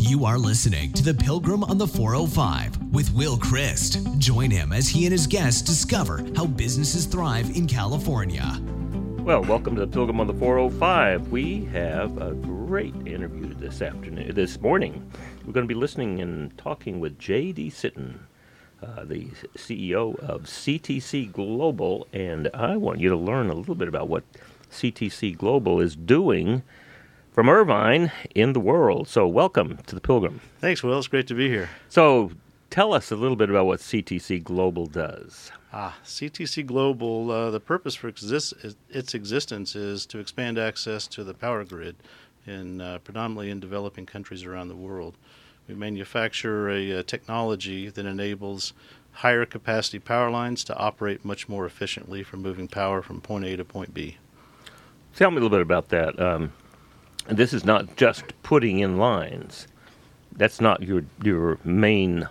You are listening to The Pilgrim on the 405 with Will Christ. Join him as he and his guests discover how businesses thrive in California. Well, welcome to The Pilgrim on the 405. We have a great interview this morning. We're going to be listening and talking with J.D. Sitton, the CEO of CTC Global, and I want you to learn a little bit about what CTC Global is doing from Irvine in the world. So welcome to The Pilgrim. Thanks, Will. It's great to be here. So tell us a little bit about what CTC Global does. CTC Global, the purpose for its existence is to expand access to the power grid predominantly in developing countries around the world. We manufacture a technology that enables higher capacity power lines to operate much more efficiently for moving power from point A to point B. Tell me a little bit about that. This is not just putting in lines. That's not your main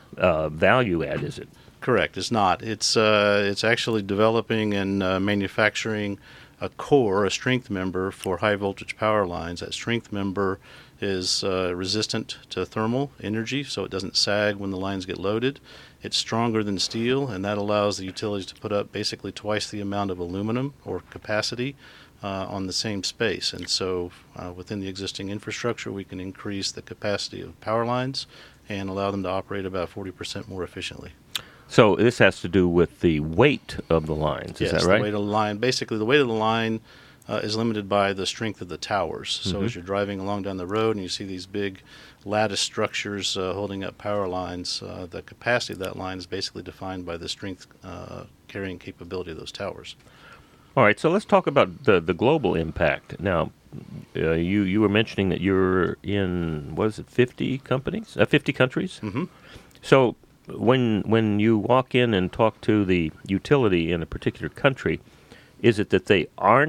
value add, is it? Correct. It's not. It's actually developing and manufacturing a core, a strength member for high voltage power lines. That strength member is resistant to thermal energy, so it doesn't sag when the lines get loaded. It's stronger than steel, and that allows the utilities to put up basically twice the amount of aluminum or capacity on the same space. And so within the existing infrastructure, we can increase the capacity of power lines and allow them to operate about 40% more efficiently. So this has to do with the weight of the lines, is that right? Yes, the weight of the line. Basically, the weight of the line is limited by the strength of the towers. So as you're driving along down the road and you see these big lattice structures holding up power lines, the capacity of that line is basically defined by the strength carrying capability of those towers. All right, so let's talk about the global impact. Now, you were mentioning that you're in, 50 companies? 50 countries? Mm-hmm. So when you walk in and talk to the utility in a particular country, is it that they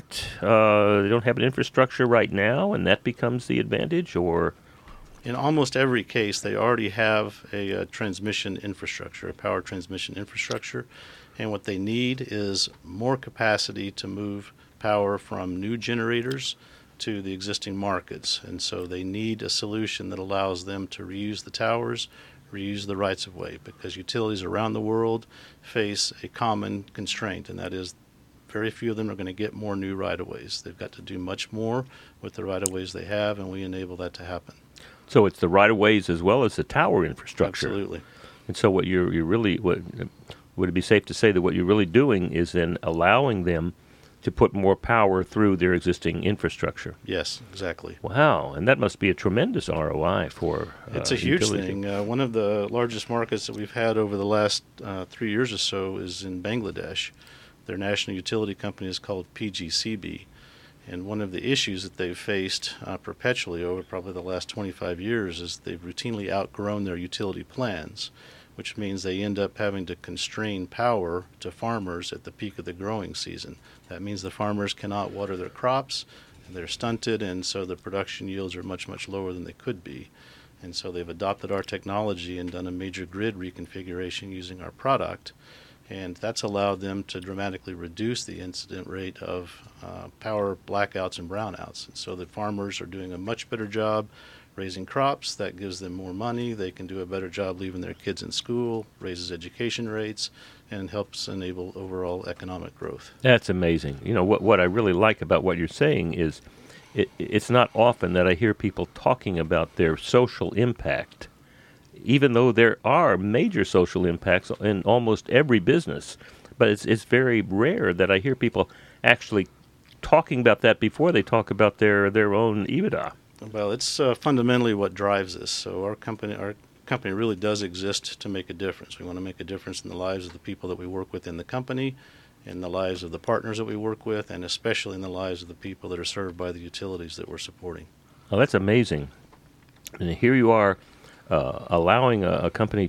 don't have an infrastructure right now and that becomes the advantage, or? In almost every case, they already have a transmission infrastructure, a power transmission infrastructure. And what they need is more capacity to move power from new generators to the existing markets. And so they need a solution that allows them to reuse the towers, reuse the rights of way, because utilities around the world face a common constraint, and that is very few of them are going to get more new right-of-ways. They've got to do much more with the right-of-ways they have, and we enable that to happen. So it's the right-of-ways as well as the tower infrastructure. Absolutely. And so what you're really, would it be safe to say that what you're really doing is then allowing them to put more power through their existing infrastructure? Yes, exactly. Wow, and that must be a tremendous ROI for It's a huge utility. thing. One of the largest markets that we've had over the last 3 years or so is in Bangladesh. Their national utility company is called PGCB. And one of the issues that they've faced perpetually over probably the last 25 years is they've routinely outgrown their utility plans, which means they end up having to constrain power to farmers at the peak of the growing season. That means the farmers cannot water their crops, and they're stunted, and so the production yields are much, much lower than they could be. And so they've adopted our technology and done a major grid reconfiguration using our product, and that's allowed them to dramatically reduce the incident rate of power blackouts and brownouts. And so the farmers are doing a much better job raising crops. That gives them more money. They can do a better job leaving their kids in school, raises education rates, and helps enable overall economic growth. That's amazing. You know, what I really like about what you're saying is it's not often that I hear people talking about their social impact, even though there are major social impacts in almost every business. But it's very rare that I hear people actually talking about that before they talk about their own EBITDA. Well, it's fundamentally what drives us. So our company really does exist to make a difference. We want to make a difference in the lives of the people that we work with in the company, in the lives of the partners that we work with, and especially in the lives of the people that are served by the utilities that we're supporting. Well, that's amazing. And here you are allowing a country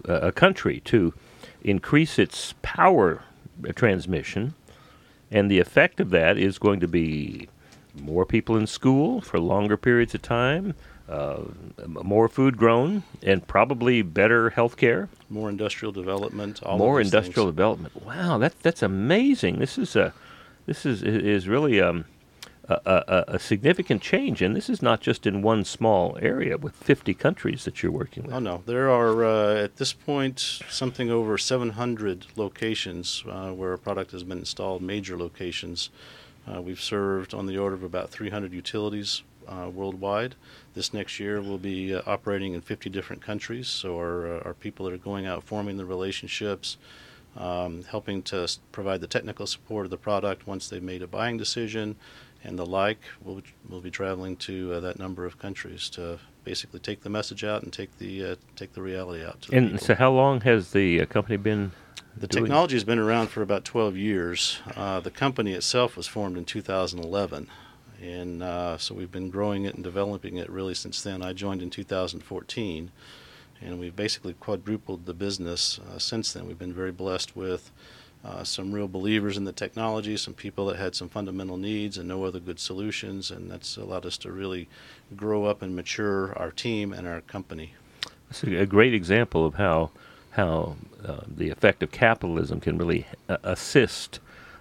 to increase its power transmission, and the effect of that is going to be more people in school for longer periods of time, more food grown, and probably better health care. More industrial development. More industrial development. Wow, that's amazing. This is really a significant change, and this is not just in one small area with 50 countries that you're working with. Oh, no. There are, at this point, something over 700 locations where our product has been installed, major locations. We've served on the order of about 300 utilities worldwide. This next year we'll be operating in 50 different countries, so our people that are going out forming the relationships, helping to provide the technical support of the product once they've made a buying decision, and the like. We'll be traveling to that number of countries to basically take the message out and take the reality out to the people. So how long has the company been The doing technology has been around for about 12 years. The company itself was formed in 2011, and so we've been growing it and developing it really since then. I joined in 2014, and we've basically quadrupled the business since then. We've been very blessed with some real believers in the technology, some people that had some fundamental needs and no other good solutions, and that's allowed us to really grow up and mature our team and our company. It's a great example of how the effect of capitalism can really assist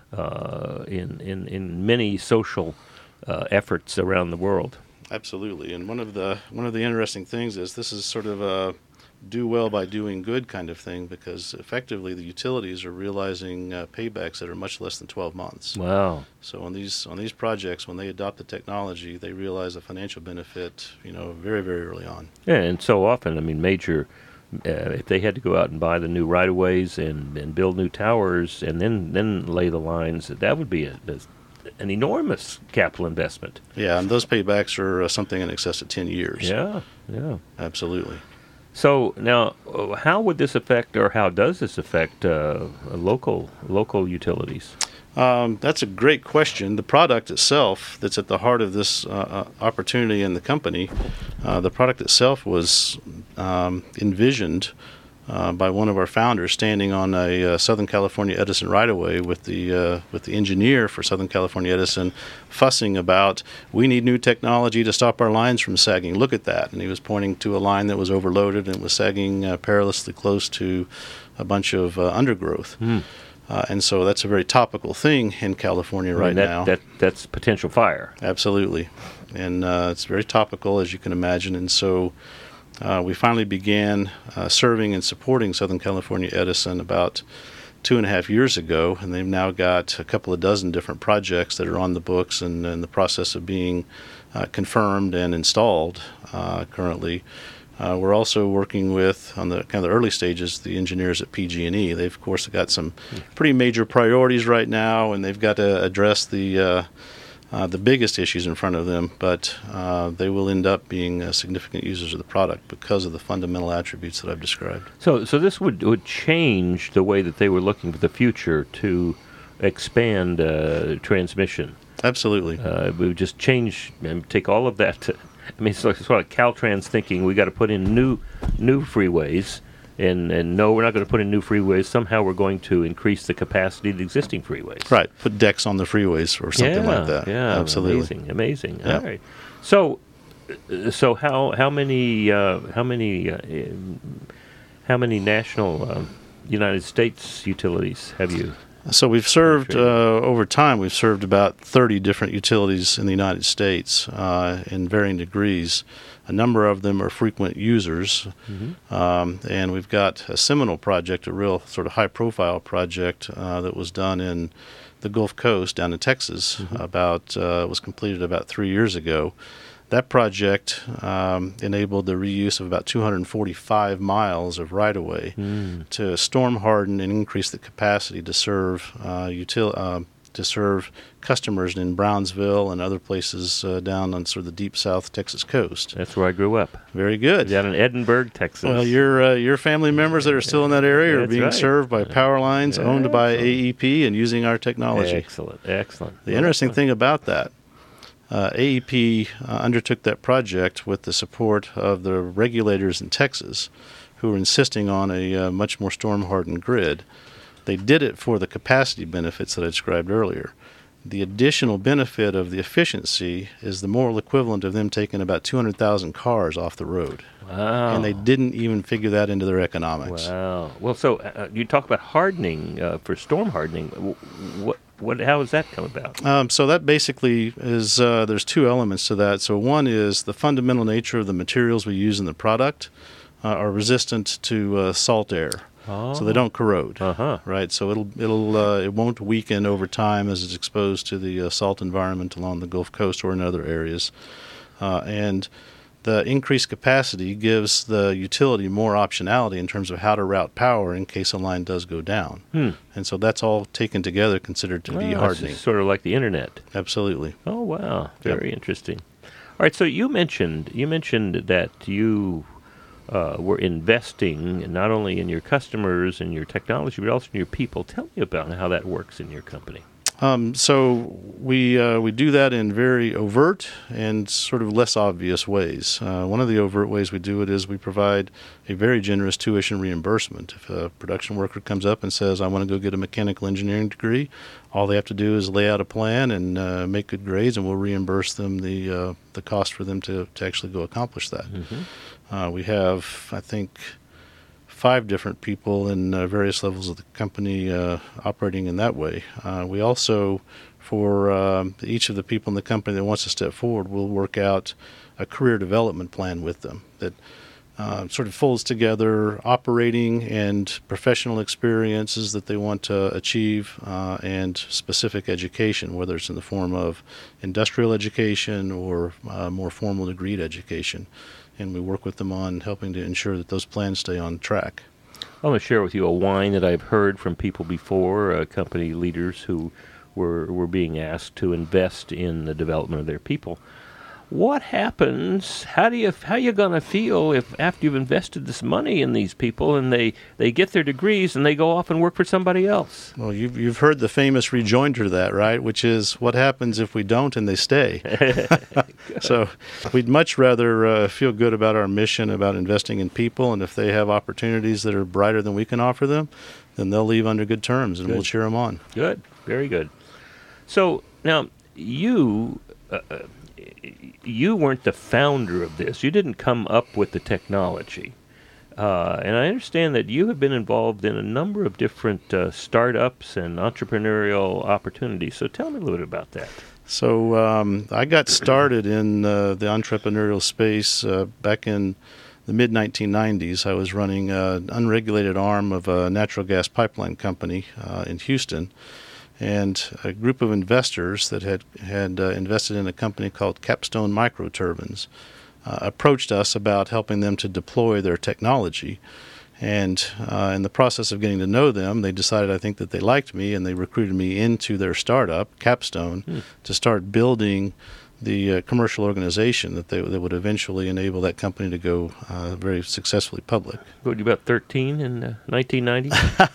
in many social efforts around the world. Absolutely, and one of the interesting things is this is sort of a do well by doing good kind of thing, because effectively the utilities are realizing paybacks that are much less than 12 months. Wow. So on these projects, when they adopt the technology, they realize a financial benefit, very, very early on. Yeah, and so often, I mean, major, if they had to go out and buy the new right-of-ways and build new towers and then lay the lines, that would be an enormous capital investment. Yeah, and those paybacks are something in excess of 10 years. Yeah. Absolutely. So now, how would this affect, or how does this affect local utilities? That's a great question. The product itself that's at the heart of this opportunity in the company, the product itself was envisioned by one of our founders standing on a Southern California Edison right-of-way with the engineer for Southern California Edison, fussing about, we need new technology to stop our lines from sagging. Look at that. And he was pointing to a line that was overloaded and was sagging perilously close to a bunch of undergrowth. And so that's a very topical thing in California right now. That's potential fire. Absolutely. And it's very topical, as you can imagine. And so we finally began serving and supporting Southern California Edison about 2.5 years ago, and they've now got a couple of dozen different projects that are on the books and in the process of being confirmed and installed currently. We're also working with, on the kind of the early stages, the engineers at PG&E. They've, of course, got some pretty major priorities right now, and they've got to address the biggest issues in front of them, but they will end up being significant users of the product because of the fundamental attributes that I've described. So this would change the way that they were looking for the future to expand transmission. Absolutely. We would just change and take all of that. It's sort of Caltrans thinking we got to put in new freeways. And no, we're not going to put in new freeways. Somehow we're going to increase the capacity of the existing freeways. Right. Put decks on the freeways or something like that. Yeah, absolutely. Amazing. Yeah. All right. So how many national United States utilities have you? So we've served, over time, we've served about 30 different utilities in the United States in varying degrees. A number of them are frequent users, and we've got a seminal project, a real sort of high-profile project that was done in the Gulf Coast down in Texas. Was completed about 3 years ago. That project enabled the reuse of about 245 miles of right-of-way to storm harden and increase the capacity to serve customers in Brownsville and other places down on sort of the deep South Texas coast. That's where I grew up. Very good. Down in Edinburgh, Texas. Well, your family members that are still in that area are being served by power lines owned by AEP and using our technology. Excellent. The interesting thing about that, AEP undertook that project with the support of the regulators in Texas, who were insisting on a much more storm-hardened grid. They did it for the capacity benefits that I described earlier. The additional benefit of the efficiency is the moral equivalent of them taking about 200,000 cars off the road. Wow. And they didn't even figure that into their economics. Wow. Well, so you talk about hardening, for storm hardening. How does that come about? So that basically is there's two elements to that. So one is the fundamental nature of the materials we use in the product are resistant to salt air. Oh. So they don't corrode, Uh-huh. right? So it won't weaken over time as it's exposed to the salt environment along the Gulf Coast or in other areas. And the increased capacity gives the utility more optionality in terms of how to route power in case a line does go down. And so that's all taken together considered to be hardening. It's sort of like the internet. Absolutely. Oh, wow. Very interesting. All right, so you mentioned that you were investing not only in your customers and your technology, but also in your people. Tell me about how that works in your company. So we do that in very overt and sort of less obvious ways. One of the overt ways we do it is we provide a very generous tuition reimbursement. If a production worker comes up and says, I want to go get a mechanical engineering degree, all they have to do is lay out a plan and make good grades, and we'll reimburse them the cost for them to actually go accomplish that. Mm-hmm. We have, I think, 5 different people in various levels of the company operating in that way. We also, for each of the people in the company that wants to step forward, we'll work out a career development plan with them that sort of folds together operating and professional experiences that they want to achieve and specific education, whether it's in the form of industrial education or more formal degreed education. And we work with them on helping to ensure that those plans stay on track. I'm going to share with you a whine that I've heard from people before, company leaders who were being asked to invest in the development of their people. What happens? How you going to feel if after you've invested this money in these people and they get their degrees and they go off and work for somebody else? Well, you've heard the famous rejoinder to that, right? Which is, what happens if we don't and they stay? So we'd much rather feel good about our mission, about investing in people, and if they have opportunities that are brighter than we can offer them, then they'll leave under good terms, and we'll cheer them on. Good. Very good. So now you weren't the founder of this. You didn't come up with the technology. And I understand that you have been involved in a number of different startups and entrepreneurial opportunities. So tell me a little bit about that. So I got started in the entrepreneurial space back in the mid-1990s. I was running an unregulated arm of a natural gas pipeline company in Houston. And a group of investors that had invested in a company called Capstone Microturbines approached us about helping them to deploy their technology. And in the process of getting to know them, they decided, I think, that they liked me, and they recruited me into their startup, Capstone, to start building the commercial organization that would eventually enable that company to go very successfully public. What, you about 13 in 1990?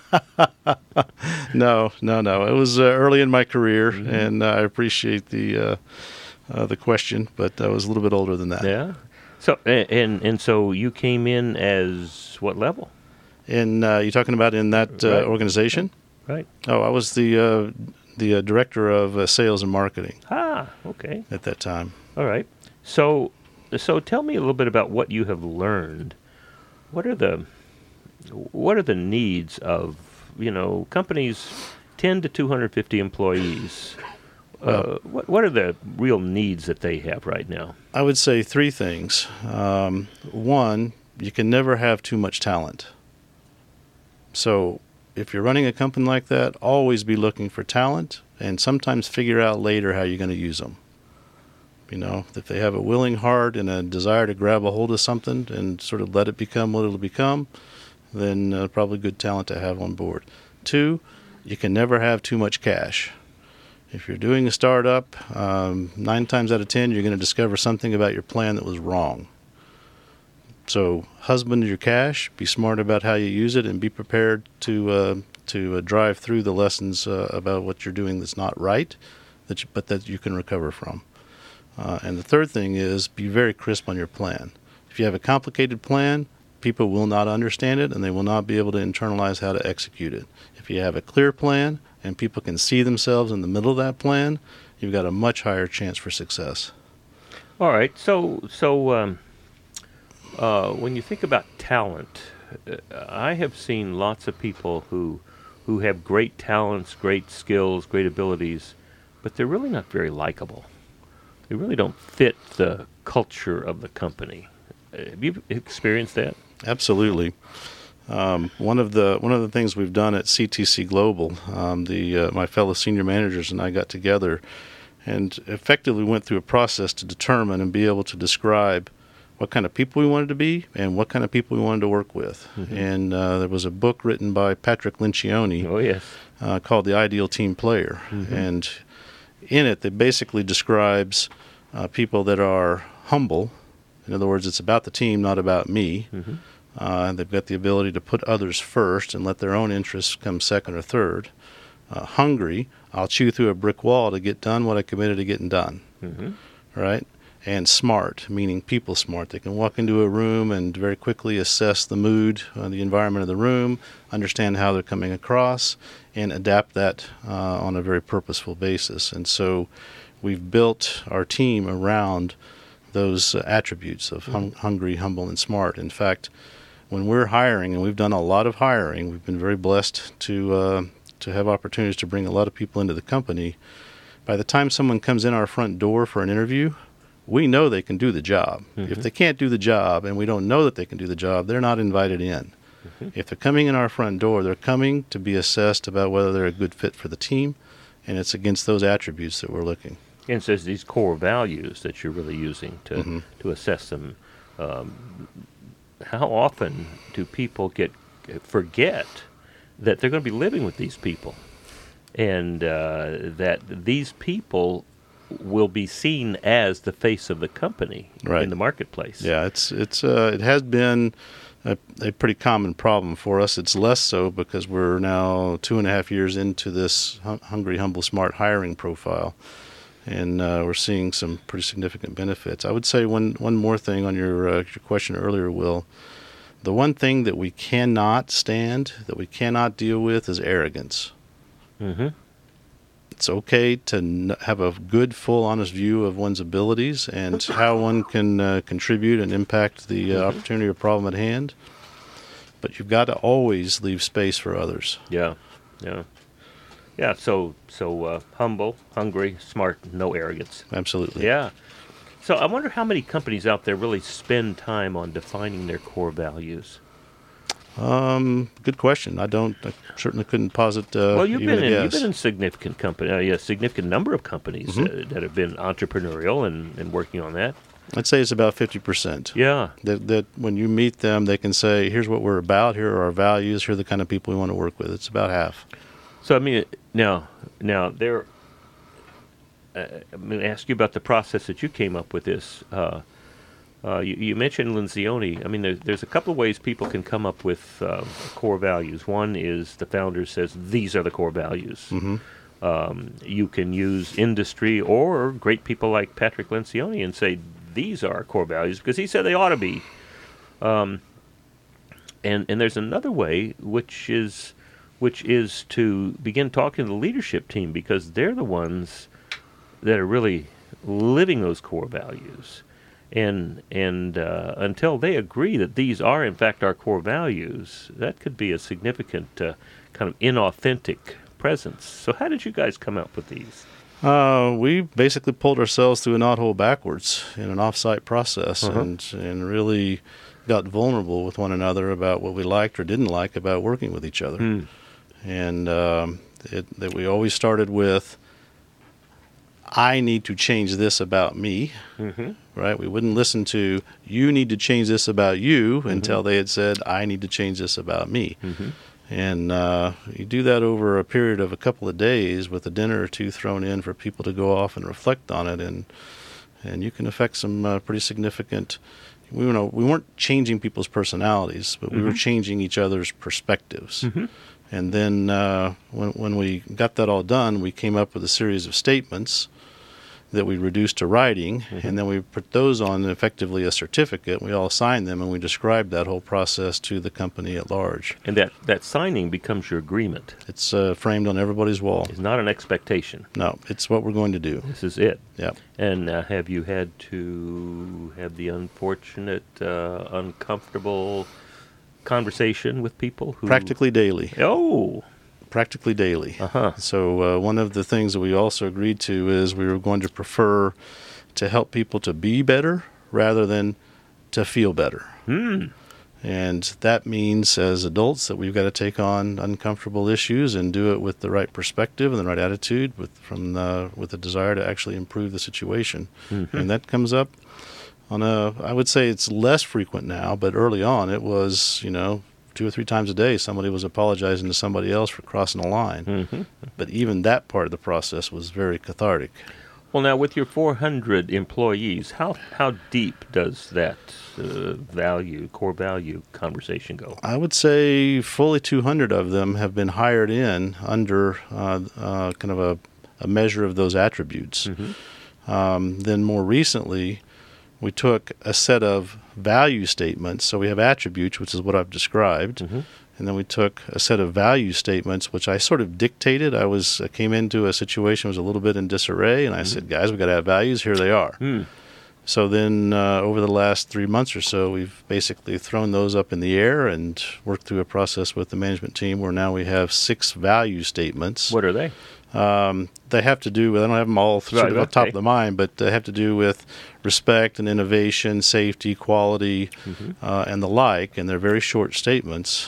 No. It was early in my career, and I appreciate the question, but I was a little bit older than that. Yeah. So and so you came in as what level? And you're talking about in that organization? Right. Oh, I was the director of sales and marketing. Ah, okay. At that time. All right. So tell me a little bit about what you have learned. What are the needs of, companies 10 to 250 employees? What are the real needs that they have right now? I would say 3 things. One, you can never have too much talent. So if you're running a company like that, always be looking for talent, and sometimes figure out later how you're going to use them. If they have a willing heart and a desire to grab a hold of something and sort of let it become what it'll become, then probably good talent to have on board. 2, you can never have too much cash. If you're doing a startup, 9 times out of 10, you're going to discover something about your plan that was wrong. So husband your cash, be smart about how you use it, and be prepared to drive through the lessons about what you're doing that's not right, but that you can recover from. And the third thing is be very crisp on your plan. If you have a complicated plan, people will not understand it, and they will not be able to internalize how to execute it. If you have a clear plan and people can see themselves in the middle of that plan, you've got a much higher chance for success. All right. So when you think about talent, I have seen lots of people who who have great talents, great skills, great abilities, but they're really not very likable. They really don't fit the culture of the company. Have you experienced that? Absolutely. One of the things we've done at CTC Global, my fellow senior managers and I got together and effectively went through a process to determine and be able to describe what kind of people we wanted to be and what kind of people we wanted to work with. Mm-hmm. And there was a book written by Patrick Lencioni called The Ideal Team Player. Mm-hmm. And in it, it basically describes people that are humble. In other words, it's about the team, not about me. Mm-hmm. They've got the ability to put others first and let their own interests come second or third. Hungry, I'll chew through a brick wall to get done what I committed to getting done. Mm-hmm. Right? And smart, meaning people smart. They can walk into a room and very quickly assess the mood, the environment of the room, understand how they're coming across, and adapt that on a very purposeful basis. And so we've built our team around those attributes of hungry, humble, and smart. In fact, when we're hiring, and we've done a lot of hiring, we've been very blessed to have opportunities to bring a lot of people into the company. By the time someone comes in our front door for an interview, we know they can do the job. Mm-hmm. If they can't do the job and we don't know that they can do the job, they're not invited in. Mm-hmm. If they're coming in our front door, they're coming to be assessed about whether they're a good fit for the team, and it's against those attributes that we're looking. And so it's these core values that you're really using to assess them. How often do people forget that they're going to be living with these people, and that these people will be seen as the face of the company in the marketplace? Yeah, it has been a pretty common problem for us. It's less so because we're now 2.5 years into this hungry, humble, smart hiring profile, and we're seeing some pretty significant benefits. I would say one more thing on your question earlier, Will. The one thing that we cannot stand, that we cannot deal with, is arrogance. Mm-hmm. It's okay to have a good, full, honest view of one's abilities and how one can contribute and impact the opportunity or problem at hand. But you've got to always leave space for others. Yeah. So humble, hungry, smart, no arrogance. Absolutely. Yeah. So I wonder how many companies out there really spend time on defining their core values. Good question. I certainly couldn't posit. Well, you've been in significant significant number of companies that have been entrepreneurial and working on that. I'd say it's about 50%. Yeah. That when you meet them, they can say, "Here's what we're about. Here are our values. Here are the kind of people we want to work with." It's about half. So I mean, now there. I'm going to ask you about the process that you came up with this. You mentioned Lencioni. I mean, there's a couple of ways people can come up with core values. One is the founder says, these are the core values. Mm-hmm. You can use industry or great people like Patrick Lencioni and say, these are our core values, because he said they ought to be. And there's another way, which is to begin talking to the leadership team, because they're the ones that are really living those core values. And until they agree that these are, in fact, our core values, that could be a significant kind of inauthentic presence. So how did you guys come up with these? We basically pulled ourselves through a knothole backwards in an off-site process and really got vulnerable with one another about what we liked or didn't like about working with each other. And that we always started with, I need to change this about me, right? We wouldn't listen to, you need to change this about you, until they had said, I need to change this about me. And you do that over a period of a couple of days with a dinner or two thrown in for people to go off and reflect on it, and you can affect some pretty significant. We weren't changing people's personalities, but we were changing each other's perspectives. And then when we got that all done, we came up with a series of statements that we reduced to writing, and then we put those on effectively a certificate. We all signed them, and we described that whole process to the company at large. And that signing becomes your agreement. It's framed on everybody's wall. It's not an expectation. No, it's what we're going to do. This is it. Yeah. And have you had to have the unfortunate, uncomfortable conversation with people who... Practically daily. Oh. practically daily. Uh-huh. So one of the things that we also agreed to is we were going to prefer to help people to be better rather than to feel better. And that means as adults that we've got to take on uncomfortable issues and do it with the right perspective and the right attitude with the desire to actually improve the situation. And that comes up on I would say it's less frequent now, but early on it was, 2 or 3 times a day somebody was apologizing to somebody else for crossing a line. But even that part of the process was very cathartic. Well, now with your 400 employees, how deep does that core value conversation go? I would say fully 200 of them have been hired in under kind of a measure of those attributes. Then more recently, we took a set of value statements. So we have attributes, which is what I've described. And then we took a set of value statements, which I sort of dictated. I came into a situation that was a little bit in disarray, and I said, guys, we got to have values. Here they are. So then over the last 3 months or so, we've basically thrown those up in the air and worked through a process with the management team where now we have 6 value statements. What are they? They have to do with, I don't have them all sort of off the top of the mind, but they have to do with respect and innovation, safety, quality, and the like, and they're very short statements.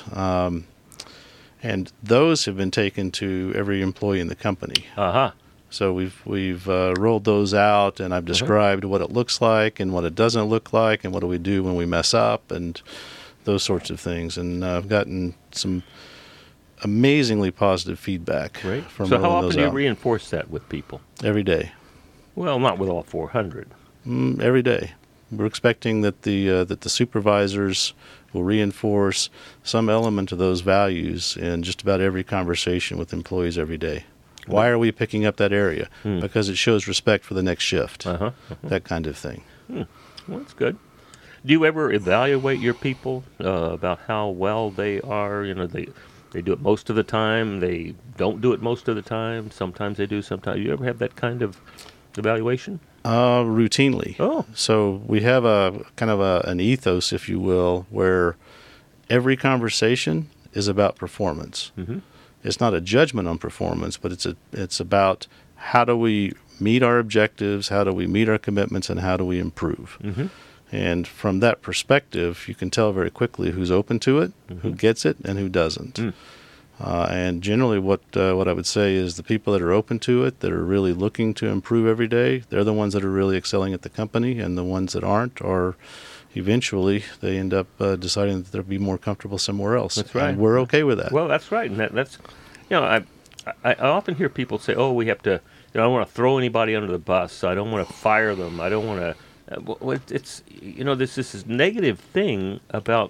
And those have been taken to every employee in the company. So we've rolled those out, and I've described what it looks like and what it doesn't look like, and what do we do when we mess up, and those sorts of things. And I've gotten some amazingly positive feedback from So how rolling often those do you out. reinforce that with people? Every day. Well, not with all 400. Every day. We're expecting that the supervisors will reinforce some element of those values in just about every conversation with employees every day. Why are we picking up that area? Because it shows respect for the next shift. That kind of thing. Well, that's good. Do you ever evaluate your people about how well they are? They do it most of the time. They don't do it most of the time. Sometimes they do. Sometimes. You ever have that kind of evaluation? Routinely. Oh. So we have a kind of an ethos, if you will, where every conversation is about performance. It's not a judgment on performance, but it's about how do we meet our objectives, how do we meet our commitments, and how do we improve. And from that perspective, you can tell very quickly who's open to it, who gets it, and who doesn't. And generally what I would say is the people that are open to it, that are really looking to improve every day, they're the ones that are really excelling at the company, and the ones that aren't are eventually they end up deciding that they'll be more comfortable somewhere else. That's right. And we're okay with that. Well, that's right. And that's, I often hear people say, oh, we have to, I don't want to throw anybody under the bus. I don't want to fire them. I don't want to. It's this negative thing about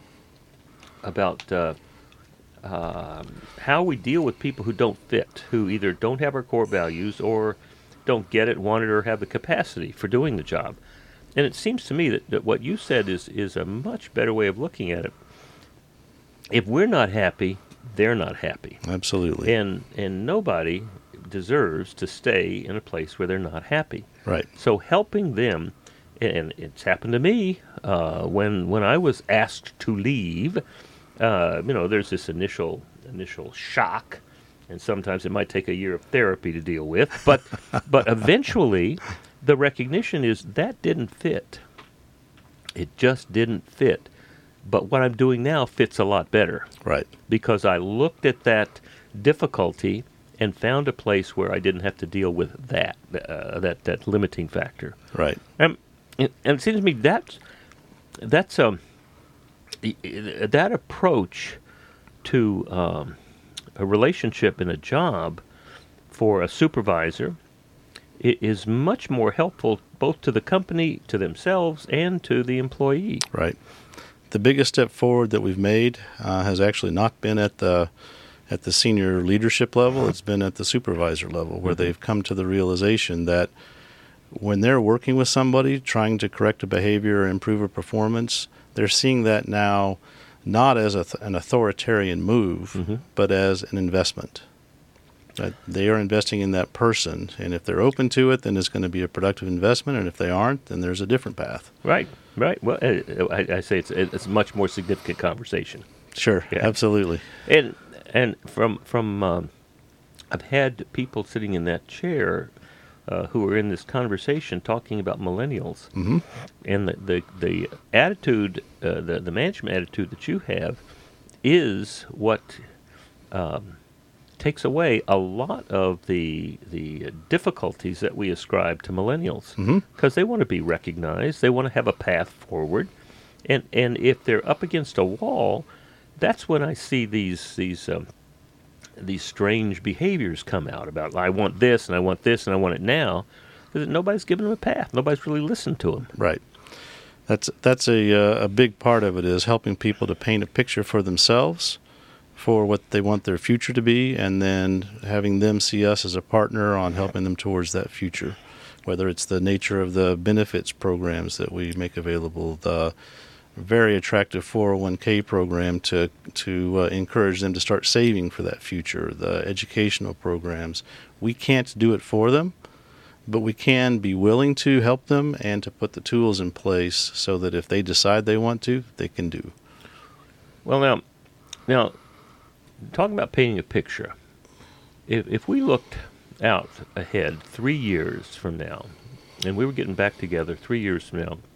how we deal with people who don't fit, who either don't have our core values or don't get it, want it, or have the capacity for doing the job. And it seems to me that what you said is a much better way of looking at it. If we're not happy, they're not happy. Absolutely. And nobody deserves to stay in a place where they're not happy. Right. So helping them. And it's happened to me when I was asked to leave. There's this initial shock, and sometimes it might take a year of therapy to deal with. But eventually, the recognition is that didn't fit. It just didn't fit. But what I'm doing now fits a lot better. Right. Because I looked at that difficulty and found a place where I didn't have to deal with that limiting factor. Right. And it seems to me that approach to a relationship in a job for a supervisor is much more helpful both to the company, to themselves, and to the employee. Right. The biggest step forward that we've made has actually not been at the senior leadership level. It's been at the supervisor level, where they've come to the realization that when they're working with somebody, trying to correct a behavior or improve a performance, they're seeing that now not as an authoritarian move, but as an investment. That they are investing in that person, and if they're open to it, then it's going to be a productive investment, and if they aren't, then there's a different path. Right. Well, I say it's a much more significant conversation. Sure, Yeah. absolutely. And from I've had people sitting in that chair who are in this conversation talking about millennials, and the attitude, the management attitude that you have, is what takes away a lot of the difficulties that we ascribe to millennials, because they want to be recognized, they want to have a path forward, and if they're up against a wall, that's when I see these strange behaviors come out about, I want this and I want this and I want it now, because nobody's given them a path, nobody's really listened to them. Right. That's a big part of it, is helping people to paint a picture for themselves, for what they want their future to be, and then having them see us as a partner on helping them towards that future, whether it's the nature of the benefits programs that we make available, the very attractive 401k program to encourage them to start saving for that future, the educational programs. We can't do it for them, but we can be willing to help them and to put the tools in place so that if they decide they want to, they can do. Well, now, talking about painting a picture, if we looked out ahead 3 years from now, and we were getting back together 3 years from now,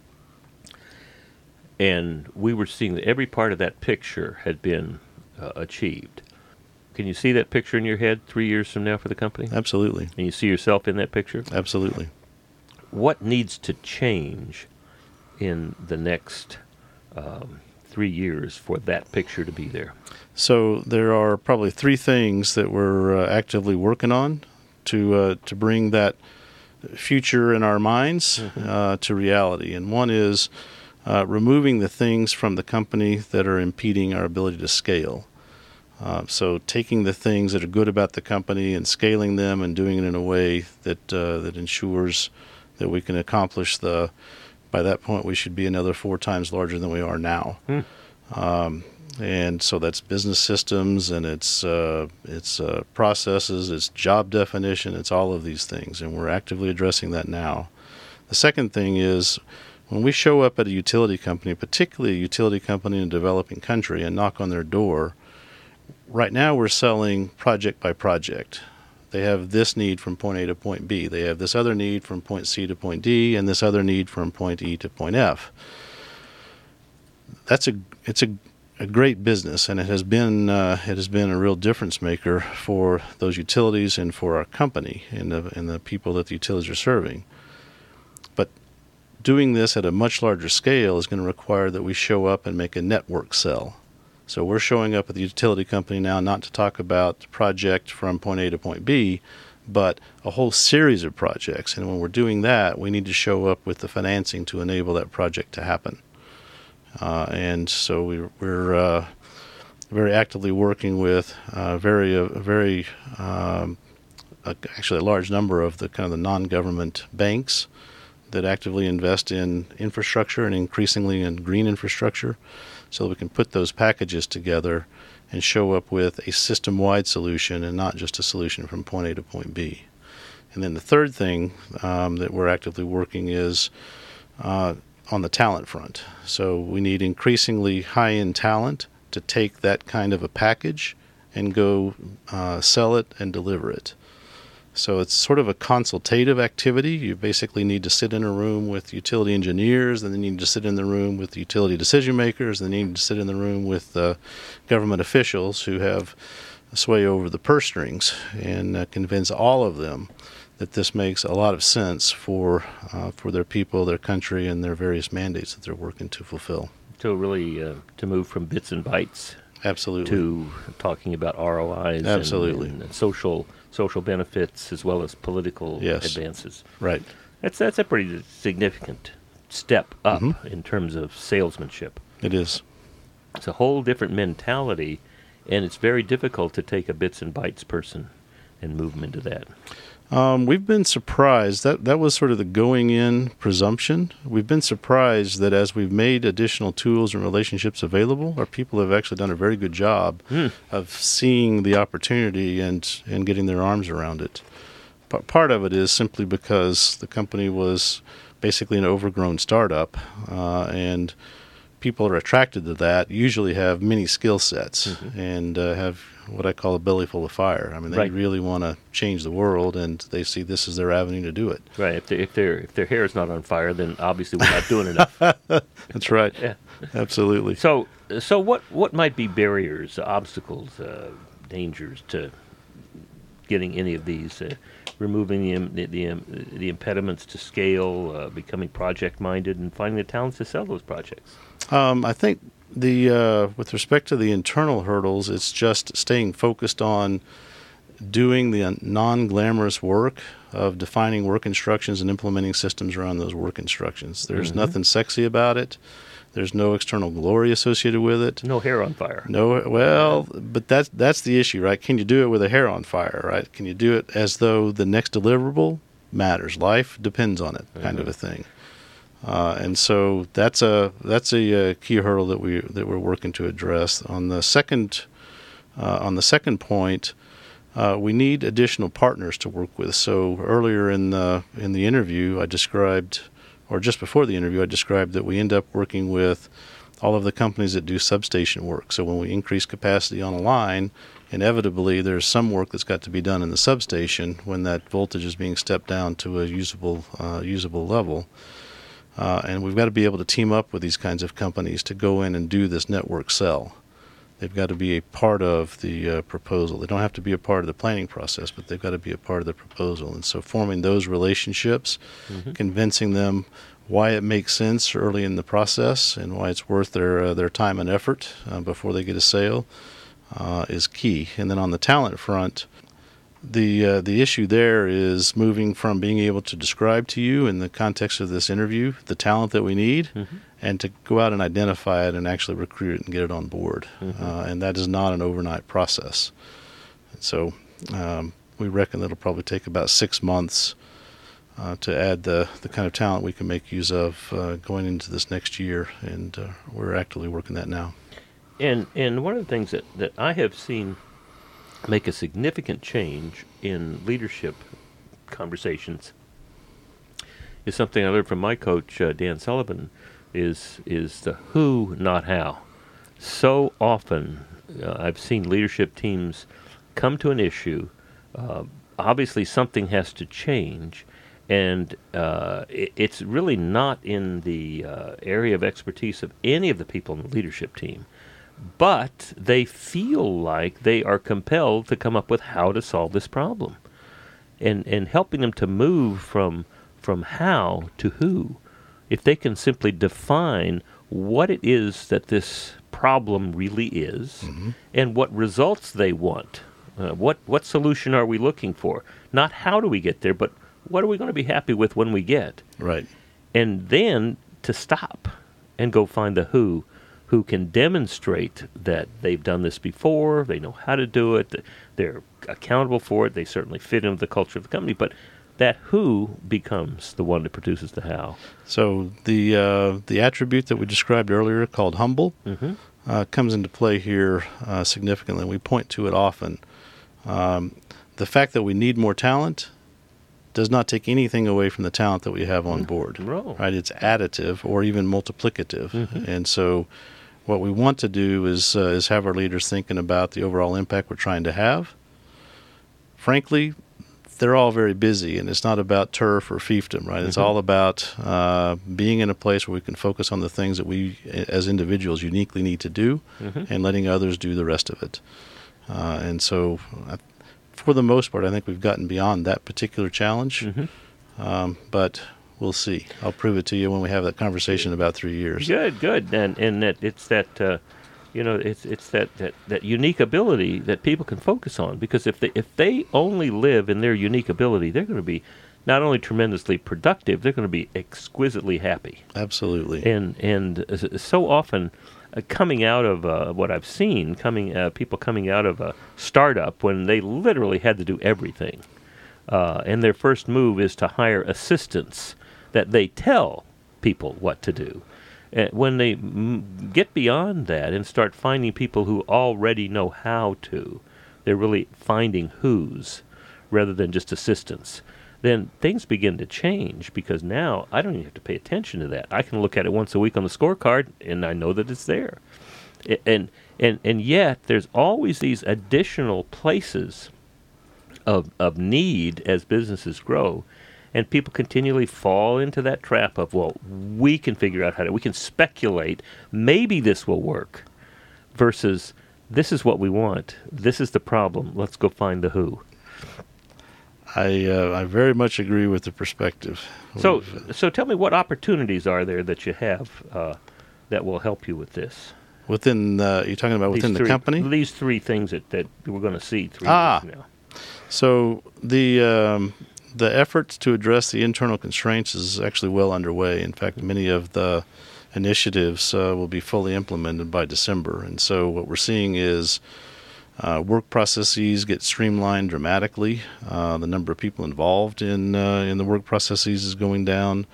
and we were seeing that every part of that picture had been achieved, can you see that picture in your head 3 years from now for the company? Absolutely. And you see yourself in that picture? Absolutely. What needs to change in the next 3 years for that picture to be there? So there are probably three things that we're actively working on to bring that future in our minds to reality. And one is removing the things from the company that are impeding our ability to scale. So taking the things that are good about the company and scaling them and doing it in a way that ensures that we can accomplish by that point we should be another 4 times larger than we are now. And so that's business systems, and it's processes, it's job definition, it's all of these things, and we're actively addressing that now. The second thing is, when we show up at a utility company, particularly a utility company in a developing country, and knock on their door, right now we're selling project by project. They have this need from point A to point B. They have this other need from point C to point D, and this other need from point E to point F. It's a great business, and it has been a real difference maker for those utilities and for our company and the people that the utilities are serving. But doing this at a much larger scale is going to require that we show up and make a network sell. So we're showing up at the utility company now not to talk about the project from point A to point B, but a whole series of projects. And when we're doing that, we need to show up with the financing to enable that project to happen. And so we're very actively working with actually a large number of the kind of the non-government banks that actively invest in infrastructure and increasingly in green infrastructure, so that we can put those packages together and show up with a system-wide solution and not just a solution from point A to point B. And then the third thing that we're actively working is on the talent front. So we need increasingly high-end talent to take that kind of a package and go sell it and deliver it. So it's sort of a consultative activity. You basically need to sit in a room with utility engineers, and then you need to sit in the room with utility decision makers, and then you need to sit in the room with government officials who have sway over the purse strings, and convince all of them that this makes a lot of sense for their people, their country, and their various mandates that they're working to fulfill. So really to move from bits and bytes Absolutely. to talking about ROIs Absolutely. and social benefits as well as political advances. Right. That's a pretty significant step up in terms of salesmanship. It is. It's a whole different mentality, and it's very difficult to take a bits and bytes person and move them into that. We've been surprised. That was sort of the going-in presumption. We've been surprised that as we've made additional tools and relationships available, our people have actually done a very good job of seeing the opportunity and getting their arms around it. Part of it is simply because the company was basically an overgrown startup, and people are attracted to that usually have many skill sets and have what I call a belly full of fire. I mean, they Right. really want to change the world, and they see this as their avenue to do it. Right. If their hair is not on fire, then obviously we're not doing enough. That's right. Yeah. Absolutely. So what might be barriers, obstacles, dangers to getting any of these, removing the impediments to scale, becoming project minded, and finding the talents to sell those projects? I think with respect to the internal hurdles, it's just staying focused on doing the non-glamorous work of defining work instructions and implementing systems around those work instructions. There's nothing sexy about it. There's no external glory associated with it. No hair on fire. No, well, but that's the issue, right? Can you do it with a hair on fire, right? Can you do it as though the next deliverable matters? Life depends on it, kind of a thing. And so that's a key hurdle that we're working to address. On the second point, we need additional partners to work with. So earlier in the interview, I described, or just before the interview, I described that we end up working with all of the companies that do substation work. So when we increase capacity on a line, inevitably there's some work that's got to be done in the substation when that voltage is being stepped down to a usable level. And we've got to be able to team up with these kinds of companies to go in and do this network sell. They've got to be a part of the proposal. They don't have to be a part of the planning process, but they've got to be a part of the proposal. And so forming those relationships, convincing them why it makes sense early in the process and why it's worth their time and effort before they get a sale is key. And then on the talent front, the issue there is moving from being able to describe to you in the context of this interview the talent that we need and to go out and identify it and actually recruit it and get it on board. And that is not an overnight process. And so we reckon that'll probably take about 6 months to add the kind of talent we can make use of going into this next year, and we're actively working that now. And one of the things that I have seen make a significant change in leadership conversations is something I learned from my coach, Dan Sullivan, is the who, not how. So often I've seen leadership teams come to an issue, obviously something has to change, and it's really not in the area of expertise of any of the people in the leadership team. But they feel like they are compelled to come up with how to solve this problem, and helping them to move from how to who. If they can simply define what it is that this problem really is, and what results they want, what solution are we looking for? Not how do we get there, but what are we going to be happy with when we get? Right. And then to stop and go find the who can demonstrate that they've done this before, they know how to do it, they're accountable for it, they certainly fit into the culture of the company, but that who becomes the one that produces the how. So the attribute that we described earlier called humble comes into play here significantly. We point to it often. The fact that we need more talent does not take anything away from the talent that we have on board. Right? It's additive or even multiplicative. And so what we want to do is have our leaders thinking about the overall impact we're trying to have. Frankly, they're all very busy, and it's not about turf or fiefdom, right? It's all about being in a place where we can focus on the things that we as individuals uniquely need to do and letting others do the rest of it. And so for the most part, I think we've gotten beyond that particular challenge, but we'll see. I'll prove it to you when we have that conversation in about 3 years. Good, and that it's that it's that unique ability that people can focus on, because if they only live in their unique ability, they're going to be not only tremendously productive, they're going to be exquisitely happy. Absolutely. And so often, coming out of what I've seen, people coming out of a startup when they literally had to do everything, and their first move is to hire assistants that they tell people what to do. When they get beyond that and start finding people who already know how to, they're really finding who's rather than just assistants. then things begin to change, because now I don't even have to pay attention to that. I can look at it once a week on the scorecard, and I know that it's there. And yet there's always these additional places of need as businesses grow, and people continually fall into that trap of, well, we can figure out we can speculate, maybe this will work, versus this is what we want, this is the problem, let's go find the who. I very much agree with the perspective. So tell me, what opportunities are there that you have that will help you with this? Within, you're talking about within the company? These three things that we're going to see 3 years from now. So the efforts to address the internal constraints is actually well underway. In fact, many of the initiatives will be fully implemented by December. And so what we're seeing is work processes get streamlined dramatically. The number of people involved in the work processes is going down.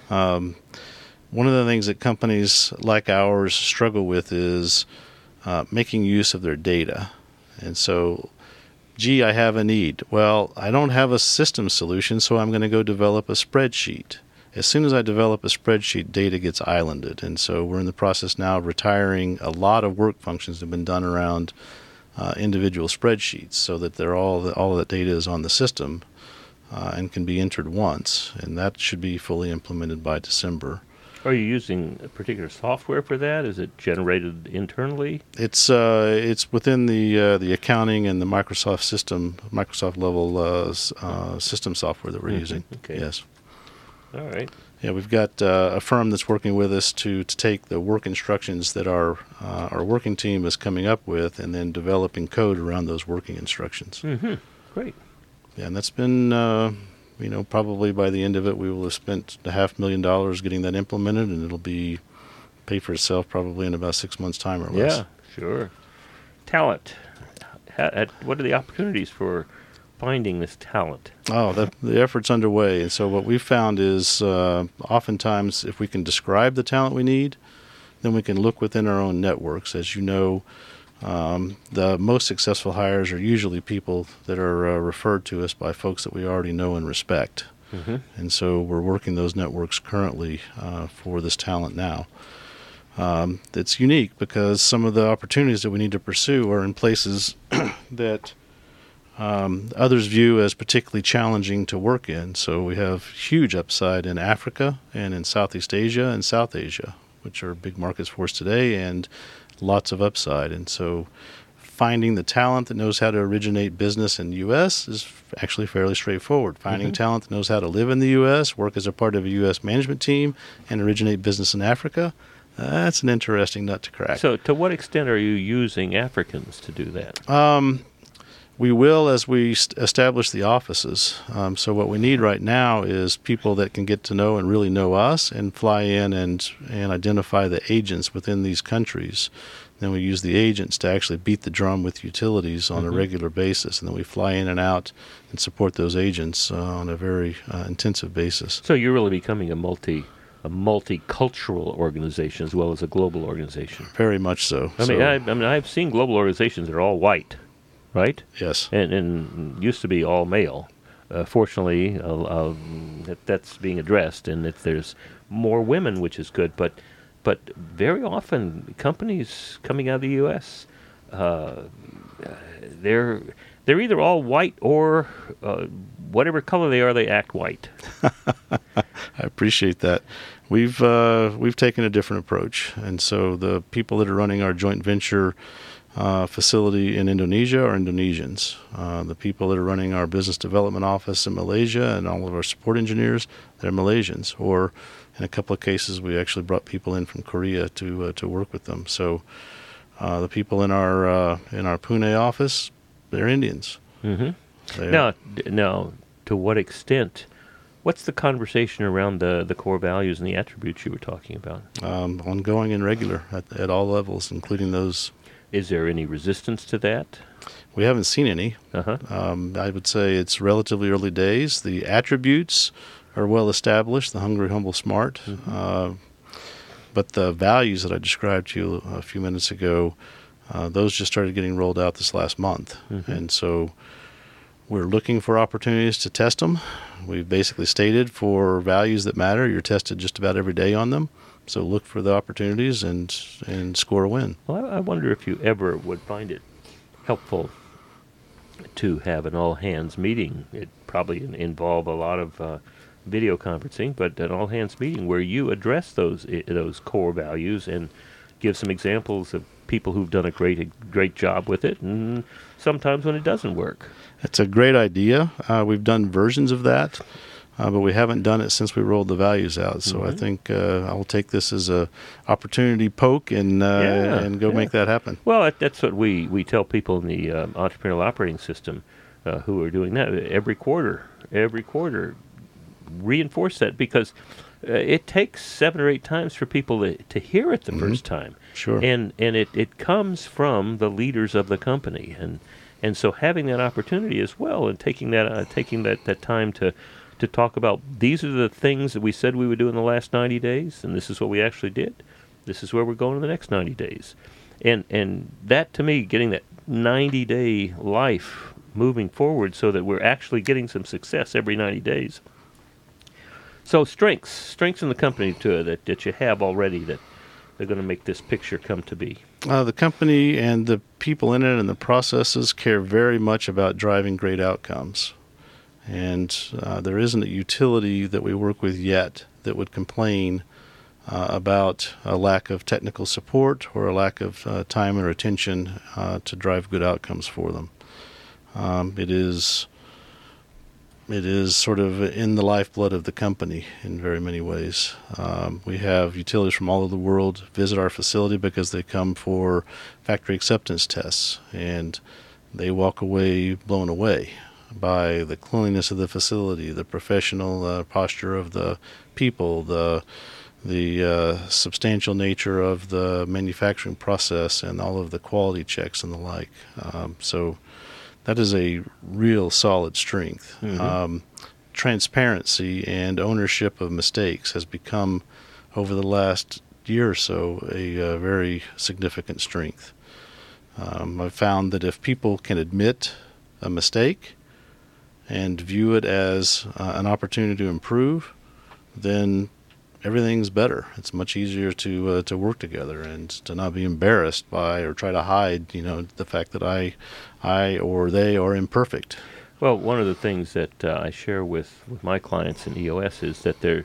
One of the things that companies like ours struggle with is making use of their data. And so, gee, I have a need. Well, I don't have a system solution, so I'm going to go develop a spreadsheet. As soon as I develop a spreadsheet, data gets islanded. And so we're in the process now of retiring a lot of work functions that have been done around individual spreadsheets, so that all of that data is on the system and can be entered once. And that should be fully implemented by December. Are you using a particular software for that? Is it generated internally? It's within the accounting and the Microsoft level system software that we're using. Okay. Yes. All right. Yeah, we've got a firm that's working with us to take the work instructions that our working team is coming up with, and then developing code around those working instructions. Mm-hmm. Great. Yeah, and that's been, probably by the end of it, we will have spent $500,000 getting that implemented, and it'll be pay for itself probably in about 6 months' time or less. Yeah, sure. Talent. What are the opportunities for finding this talent? Oh, the effort's underway. And so what we've found is oftentimes if we can describe the talent we need, then we can look within our own networks. As you know, the most successful hires are usually people that are referred to us by folks that we already know and respect. Mm-hmm. And so we're working those networks currently for this talent now. It's unique because some of the opportunities that we need to pursue are in places that others view as particularly challenging to work in. So we have huge upside in Africa and in Southeast Asia and South Asia, which are big markets for us today, and lots of upside. And so finding the talent that knows how to originate business in the U.S. is actually fairly straightforward. Finding talent that knows how to live in the U.S., work as a part of a U.S. management team, and originate business in Africa, that's an interesting nut to crack. So to what extent are you using Africans to do that? We will as we establish the offices. So what we need right now is people that can get to know and really know us and fly in and identify the agents within these countries. Then we use the agents to actually beat the drum with utilities on a regular basis. And then we fly in and out and support those agents on a very intensive basis. So you're really becoming a multicultural organization as well as a global organization. Very much so. I mean, I've seen global organizations that are all white. Right? Yes. And used to be all male. Fortunately, that's being addressed, and there's more women, which is good. But very often, companies coming out of the U.S., they're either all white or whatever color they are, they act white. I appreciate that. We've taken a different approach, and so the people that are running our joint venture facility in Indonesia are Indonesians. The people that are running our business development office in Malaysia and all of our support engineers, they're Malaysians. Or in a couple of cases, we actually brought people in from Korea to work with them. So the people in our Pune office, they're Indians. Mm-hmm. Now, to what extent? What's the conversation around the core values and the attributes you were talking about? Ongoing and regular at all levels, including those. Is there any resistance to that? We haven't seen any. Uh-huh. I would say it's relatively early days. The attributes are well established, the hungry, humble, smart. Mm-hmm. But the values that I described to you a few minutes ago, those just started getting rolled out this last month. Mm-hmm. And so We're looking for opportunities to test them. We've basically stated for values that matter, you're tested just about every day on them. So look for the opportunities and score a win. Well, I wonder if you ever would find it helpful to have an all-hands meeting. It probably involve a lot of video conferencing, but an all-hands meeting where you address those core values and give some examples of people who've done a great job with it, and sometimes when it doesn't work. It's a great idea. We've done versions of that, but we haven't done it since we rolled the values out. So I think I'll take this as a opportunity poke and go make that happen. Well, that's what we tell people in the entrepreneurial operating system who are doing that every quarter. Reinforce that, because it takes 7 or 8 times for people to hear it the first time. Sure. And it comes from the leaders of the company, and so having that opportunity as well, and taking that time to talk about, these are the things that we said we would do in the last 90 days, and this is what we actually did. This is where we're going in the next 90 days. And that, to me, getting that 90-day life moving forward so that we're actually getting some success every 90 days. So strengths in the company that you have already that they're going to make this picture come to be. The company and the people in it and the processes care very much about driving great outcomes. And there isn't a utility that we work with yet that would complain about a lack of technical support or a lack of time or attention to drive good outcomes for them. It is sort of in the lifeblood of the company in very many ways. We have utilities from all over the world visit our facility because they come for factory acceptance tests, and they walk away blown away by the cleanliness of the facility, the professional posture of the people, the substantial nature of the manufacturing process, and all of the quality checks and the like. So that is a real solid strength. Transparency and ownership of mistakes has become, over the last year or so, a very significant strength. I've found that if people can admit a mistake and view it as an opportunity to improve, then everything's better. It's much easier to work together and to not be embarrassed by or try to hide, the fact that I or they are imperfect. Well, one of the things that I share with my clients in EOS is that there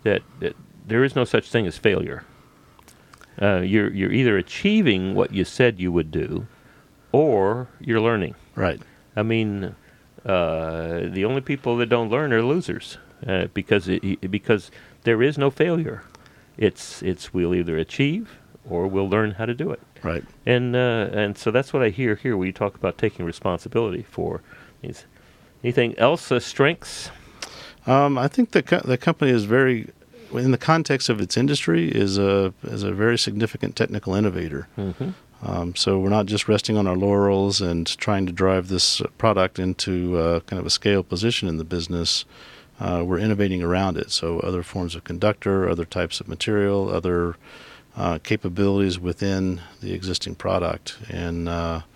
is no such thing as failure. You're either achieving what you said you would do, or you're learning. Right. I mean, the only people that don't learn are losers, because there is no failure. It's we'll either achieve or we'll learn how to do it. Right. And so that's what I hear here when you talk about taking responsibility for these. Anything else? Strengths? I think the company is very, in the context of its industry, is a very significant technical innovator. So we're not just resting on our laurels and trying to drive this product into kind of a scale position in the business. We're innovating around it. So other forms of conductor, other types of material, other capabilities within the existing product. And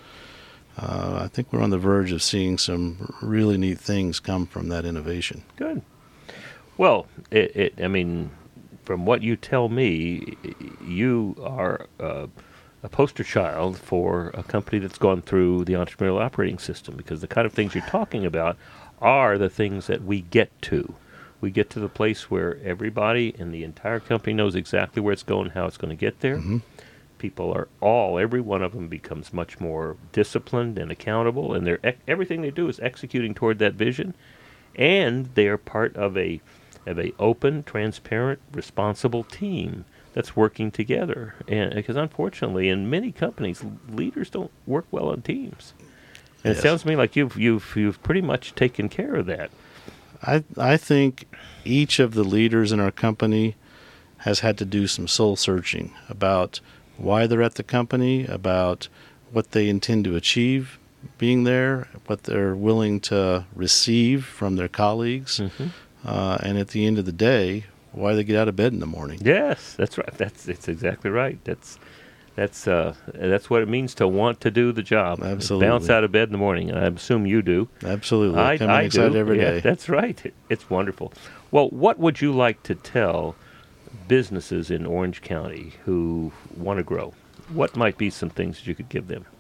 I think we're on the verge of seeing some really neat things come from that innovation. Good. Well, I mean, from what you tell me, you are a poster child for a company that's gone through the entrepreneurial operating system, because the kind of things you're talking about are the things that we get to. We get to the place where everybody in the entire company knows exactly where it's going, how it's going to get there. People are every one of them becomes much more disciplined and accountable, and everything they do is executing toward that vision, and they are part of a open, transparent, responsible team that's working together. And because unfortunately, in many companies, leaders don't work well on teams. And It sounds to me like you've pretty much taken care of that. I think each of the leaders in our company has had to do some soul searching about why they're at the company, about what they intend to achieve being there, what they're willing to receive from their colleagues, and at the end of the day, why they get out of bed in the morning. Yes, that's right. It's exactly right. That's what it means to want to do the job. Absolutely. Bounce out of bed in the morning. I assume you do. Absolutely. I Come in excited do. every day. That's right. It's wonderful. Well, what would you like to tell businesses in Orange County who want to grow? What might be some things that you could give them?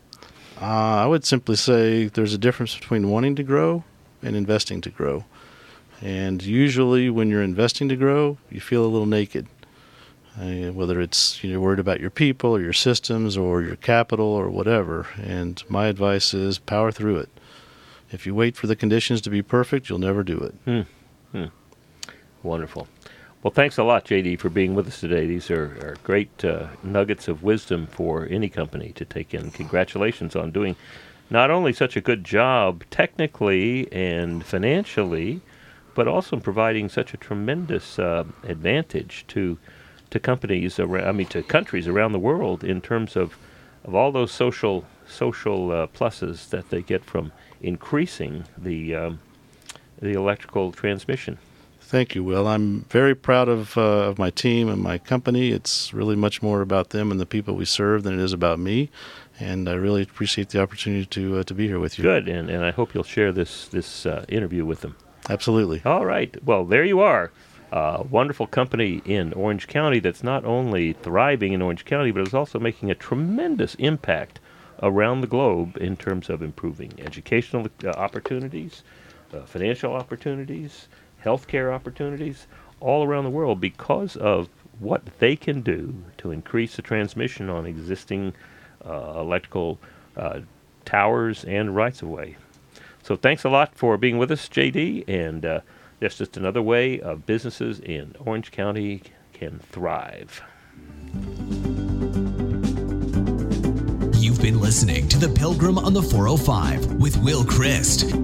I would simply say there's a difference between wanting to grow and investing to grow. And usually when you're investing to grow, you feel a little naked. Whether it's you're worried about your people or your systems or your capital or whatever. And my advice is power through it. If you wait for the conditions to be perfect, you'll never do it. Wonderful. Well, thanks a lot, JD, for being with us today. These are great nuggets of wisdom for any company to take in. Congratulations on doing not only such a good job technically and financially, but also in providing such a tremendous advantage to companies around, to countries around the world in terms of all those social pluses that they get from increasing the electrical transmission. Thank you, Will. I'm very proud of my team and my company. It's really much more about them and the people we serve than it is about me, and I really appreciate the opportunity to be here with you. Good, and I hope you'll share this interview with them. Absolutely. All right. Well, there you are. A wonderful company in Orange County that's not only thriving in Orange County, but is also making a tremendous impact around the globe in terms of improving educational opportunities, financial opportunities, healthcare opportunities, all around the world because of what they can do to increase the transmission on existing electrical towers and rights-of-way. So thanks a lot for being with us, JD, and that's just another way of businesses in Orange County can thrive. You've been listening to The Pilgrim on the 405 with Will Christ.